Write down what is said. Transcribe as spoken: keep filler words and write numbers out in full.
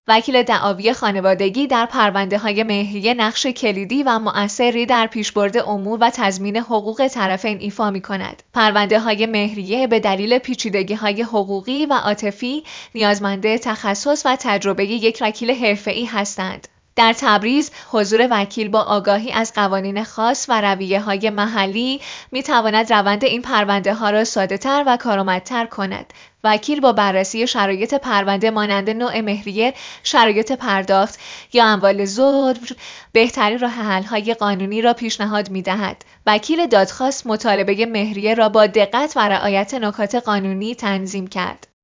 وکیل دعاوی خانوادگی در پرونده‌های مهریه نقش کلیدی و مؤثری در پیشبرد امور و تضمین حقوق طرفین ایفا می‌کند. پرونده‌های مهریه به دلیل پیچیدگی‌های حقوقی و عاطفی نیازمند تخصص و تجربه یک وکیل حرفه‌ای هستند. در تبریز، حضور وکیل با آگاهی از قوانین خاص و رویه‌های محلی می‌تواند روند این پرونده‌ها را ساده‌تر و کارآمدتر کند. وکیل با بررسی شرایط پرونده مانند نوع مهریه، شرایط پرداخت یا اموال ظهر، بهترین راه حل‌های قانونی را پیشنهاد می‌دهد. وکیل دادخواست مطالبه مهریه را با دقت و رعایت نکات قانونی تنظیم کرد.